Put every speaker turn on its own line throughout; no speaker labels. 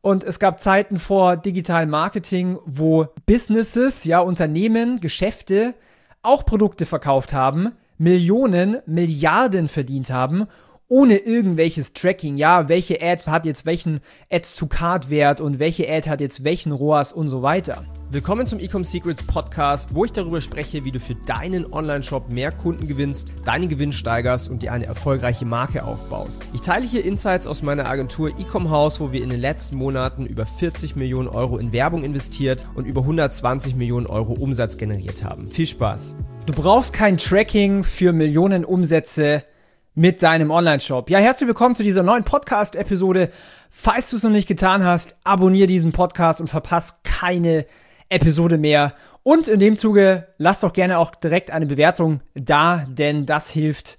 Und es gab Zeiten vor digitalem Marketing, wo Businesses, ja, Unternehmen, Geschäfte auch Produkte verkauft haben, Millionen, Milliarden verdient haben, ohne irgendwelches Tracking. Ja, welche Ad hat jetzt welchen Add-to-Cart-Wert und welche Ad hat jetzt welchen ROAS und so weiter.
Willkommen zum Ecom Secrets Podcast, wo ich darüber spreche, wie du für deinen Online-Shop mehr Kunden gewinnst, deinen Gewinn steigerst und dir eine erfolgreiche Marke aufbaust. Ich teile hier Insights aus meiner Agentur Ecom House, wo wir in den letzten Monaten über 40 Millionen Euro in Werbung investiert und über 120 Millionen Euro Umsatz generiert haben. Viel Spaß!
Du brauchst kein Tracking für Millionen Umsätze mit deinem Online-Shop. Ja, herzlich willkommen zu dieser neuen Podcast-Episode. Falls du es noch nicht getan hast, abonniere diesen Podcast und verpasse keine Episode mehr. Und in dem Zuge, lass doch gerne auch direkt eine Bewertung da, denn das hilft,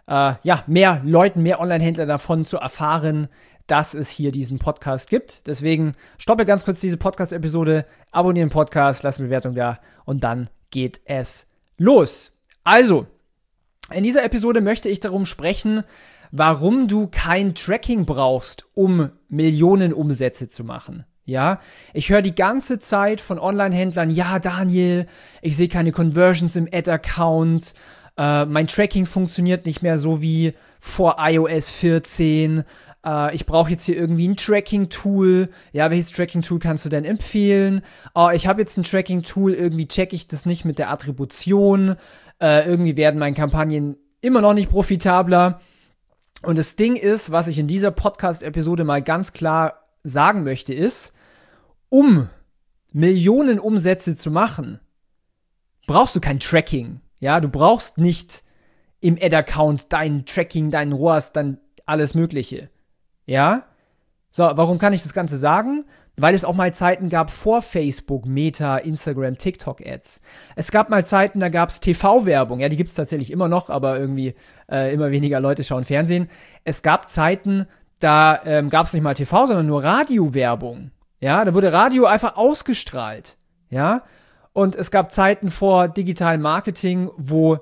mehr Leuten, mehr Online-Händlern davon zu erfahren, dass es hier diesen Podcast gibt. Deswegen stoppe ganz kurz diese Podcast-Episode, abonniere den Podcast, lass eine Bewertung da und dann geht es los. Also, in dieser Episode möchte ich darum sprechen, warum du kein Tracking brauchst, um Millionen Umsätze zu machen. Ja, ich höre die ganze Zeit von Online-Händlern, ja Daniel, ich sehe keine Conversions im Ad-Account, mein Tracking funktioniert nicht mehr so wie vor iOS 14, ich brauche jetzt hier irgendwie ein Tracking-Tool. Ja, welches Tracking-Tool kannst du denn empfehlen? Ich habe jetzt ein Tracking-Tool, irgendwie checke ich das nicht mit der Attribution, irgendwie werden meine Kampagnen immer noch nicht profitabler. Und das Ding ist, was ich in dieser Podcast-Episode mal ganz klar sagen möchte, ist, um Millionen Umsätze zu machen, brauchst du kein Tracking. Ja, du brauchst nicht im Ad-Account dein Tracking, deinen ROAS, dann alles Mögliche. Ja? So, warum kann ich das Ganze sagen? Weil es auch mal Zeiten gab vor Facebook, Meta, Instagram, TikTok-Ads. Es gab mal Zeiten, da gab es TV-Werbung. Ja, die gibt es tatsächlich immer noch, aber irgendwie immer weniger Leute schauen Fernsehen. Es gab Zeiten, da gab es nicht mal TV, sondern nur Radiowerbung. Ja, da wurde Radio einfach ausgestrahlt. Ja, und es gab Zeiten vor digitalem Marketing, wo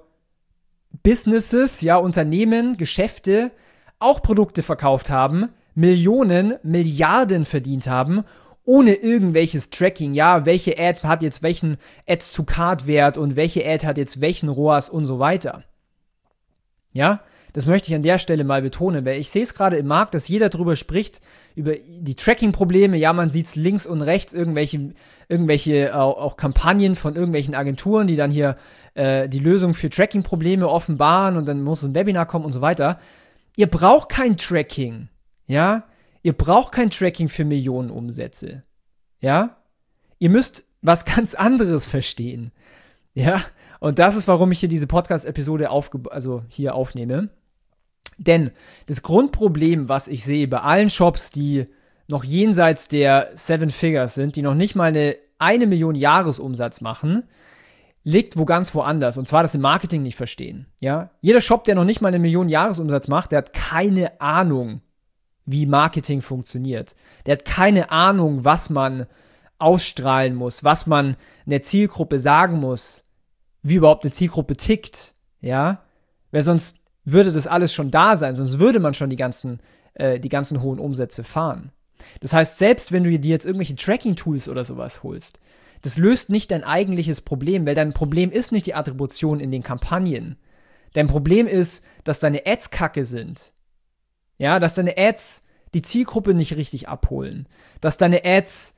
Businesses, ja, Unternehmen, Geschäfte auch Produkte verkauft haben, Millionen, Milliarden verdient haben, ohne irgendwelches Tracking. Ja, welche Ad hat jetzt welchen Add-to-Cart-Wert und welche Ad hat jetzt welchen ROAS und so weiter. Ja, das möchte ich an der Stelle mal betonen, weil ich sehe es gerade im Markt, dass jeder drüber spricht, über die Tracking-Probleme. Ja, man sieht es links und rechts, irgendwelche auch Kampagnen von irgendwelchen Agenturen, die dann hier die Lösung für Tracking-Probleme offenbaren und dann muss ein Webinar kommen und so weiter. Ihr braucht kein Tracking. Ja, ihr braucht kein Tracking für Millionen Umsätze. Ja, ihr müsst was ganz anderes verstehen. Ja, und das ist, warum ich hier diese Podcast-Episode hier aufnehme. Denn das Grundproblem, was ich sehe bei allen Shops, die noch jenseits der 7 Figures sind, die noch nicht mal eine Million Jahresumsatz machen, liegt ganz woanders. Und zwar, dass sie Marketing nicht verstehen. Ja, jeder Shop, der noch nicht mal 1 Million Jahresumsatz macht, der hat keine Ahnung, wie Marketing funktioniert. Der hat keine Ahnung, was man ausstrahlen muss, was man einer Zielgruppe sagen muss, wie überhaupt eine Zielgruppe tickt, ja, weil sonst würde das alles schon da sein, sonst würde man schon die ganzen hohen Umsätze fahren. Das heißt, selbst wenn du dir jetzt irgendwelche Tracking-Tools oder sowas holst, das löst nicht dein eigentliches Problem, weil dein Problem ist nicht die Attribution in den Kampagnen. Dein Problem ist, dass deine Ads kacke sind. Ja, dass deine Ads die Zielgruppe nicht richtig abholen. Dass deine Ads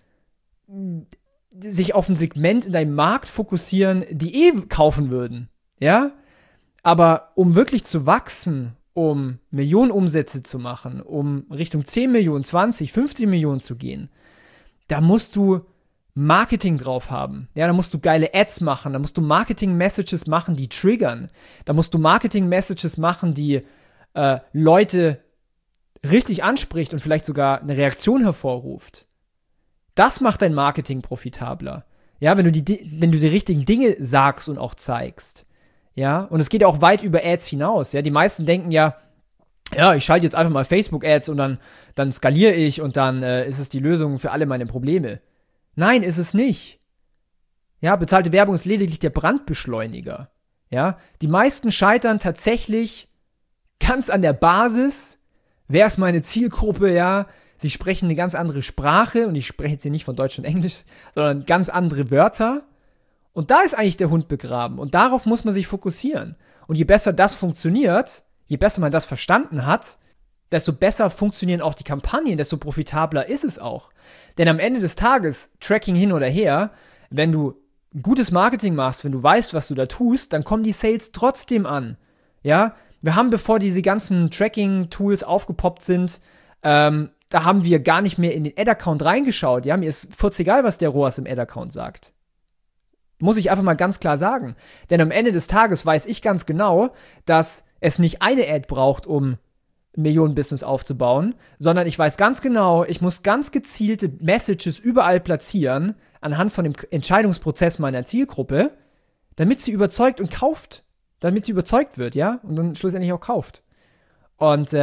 sich auf ein Segment in deinem Markt fokussieren, die kaufen würden. Ja? Aber um wirklich zu wachsen, um Millionen Umsätze zu machen, um Richtung 10 Millionen, 20, 50 Millionen zu gehen, da musst du Marketing drauf haben. Ja, da musst du geile Ads machen, da musst du Marketing-Messages machen, die triggern. Da musst du Marketing-Messages machen, die Leute richtig anspricht und vielleicht sogar eine Reaktion hervorruft. Das macht dein Marketing profitabler. Ja, wenn du die richtigen Dinge sagst und auch zeigst. Ja, und es geht ja auch weit über Ads hinaus. Ja, die meisten denken ja, ich schalte jetzt einfach mal Facebook-Ads und dann skaliere ich und dann ist es die Lösung für alle meine Probleme. Nein, ist es nicht. Ja, bezahlte Werbung ist lediglich der Brandbeschleuniger. Ja, die meisten scheitern tatsächlich ganz an der Basis. Wer ist meine Zielgruppe, ja? Sie sprechen eine ganz andere Sprache und ich spreche jetzt hier nicht von Deutsch und Englisch, sondern ganz andere Wörter. Und da ist eigentlich der Hund begraben und darauf muss man sich fokussieren. Und je besser das funktioniert, je besser man das verstanden hat, desto besser funktionieren auch die Kampagnen, desto profitabler ist es auch. Denn am Ende des Tages, Tracking hin oder her, wenn du gutes Marketing machst, wenn du weißt, was du da tust, dann kommen die Sales trotzdem an. Ja, wir haben, bevor diese ganzen Tracking-Tools aufgepoppt sind, da haben wir gar nicht mehr in den Ad-Account reingeschaut. Ja, mir ist egal, was der ROAS im Ad-Account sagt. Muss ich einfach mal ganz klar sagen. Denn am Ende des Tages weiß ich ganz genau, dass es nicht eine Ad braucht, um ein Millionen-Business aufzubauen, sondern ich weiß ganz genau, ich muss ganz gezielte Messages überall platzieren, anhand von dem Entscheidungsprozess meiner Zielgruppe, damit sie überzeugt und kauft. Damit sie überzeugt wird, ja? Und dann schlussendlich auch kauft. Und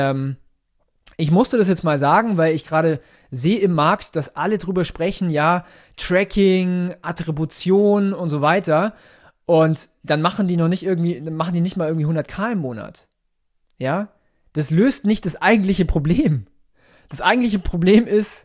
ich musste das jetzt mal sagen, weil ich gerade sehe im Markt, dass alle drüber sprechen, ja, Tracking, Attribution und so weiter. Und dann machen die nicht mal irgendwie 100.000 im Monat. Ja? Das löst nicht das eigentliche Problem. Das eigentliche Problem ist,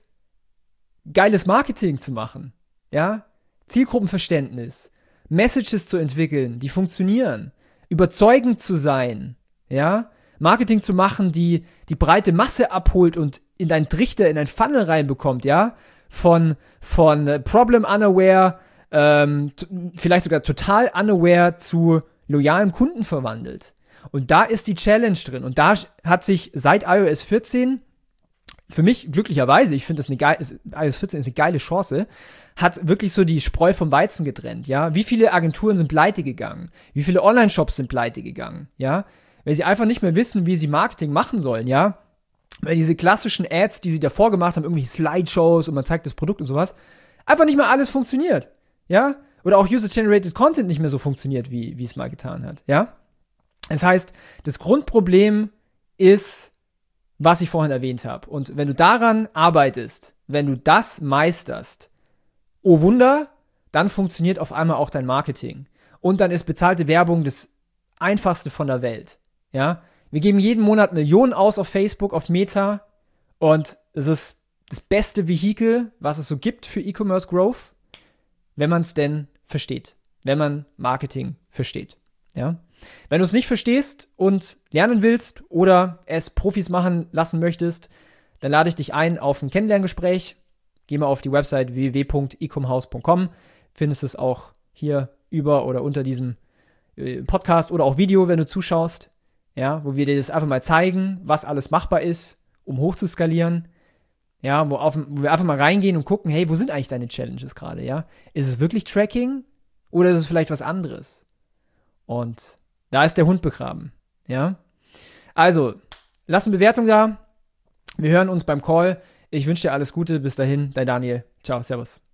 geiles Marketing zu machen. Ja? Zielgruppenverständnis, Messages zu entwickeln, die funktionieren, überzeugend zu sein, ja? Marketing zu machen, die breite Masse abholt und in deinen Trichter, in dein Funnel reinbekommt, ja? Von Problem Unaware, vielleicht sogar total unaware zu loyalem Kunden verwandelt. Und da ist die Challenge drin. Und da hat sich seit iOS 14, für mich glücklicherweise, ich finde iOS 14 ist eine geile Chance, hat wirklich so die Spreu vom Weizen getrennt, ja. Wie viele Agenturen sind pleite gegangen? Wie viele Online-Shops sind pleite gegangen, ja? Weil sie einfach nicht mehr wissen, wie sie Marketing machen sollen, ja. Weil diese klassischen Ads, die sie davor gemacht haben, irgendwelche Slideshows und man zeigt das Produkt und sowas, einfach nicht mehr alles funktioniert, ja. Oder auch User-Generated Content nicht mehr so funktioniert, wie es mal getan hat, ja. Das heißt, das Grundproblem ist, was ich vorhin erwähnt habe. Und wenn du daran arbeitest, wenn du das meisterst, oh Wunder, dann funktioniert auf einmal auch dein Marketing. Und dann ist bezahlte Werbung das Einfachste von der Welt. Ja? Wir geben jeden Monat Millionen aus auf Facebook, auf Meta. Und es ist das beste Vehikel, was es so gibt für E-Commerce Growth, wenn man es denn versteht. Wenn man Marketing versteht. Ja? Wenn du es nicht verstehst und lernen willst oder es Profis machen lassen möchtest, dann lade ich dich ein auf ein Kennenlerngespräch. Geh mal auf die Website www.ecomhouse.com, findest es auch hier über oder unter diesem Podcast oder auch Video, wenn du zuschaust, ja, wo wir dir das einfach mal zeigen, was alles machbar ist, um hoch zu skalieren. Ja, wo wir einfach mal reingehen und gucken, hey, wo sind eigentlich deine Challenges gerade, ja? Ist es wirklich Tracking oder ist es vielleicht was anderes? Und da ist der Hund begraben, ja. Also, lass eine Bewertung da. Wir hören uns beim Call. Ich wünsche dir alles Gute. Bis dahin, dein Daniel. Ciao, servus.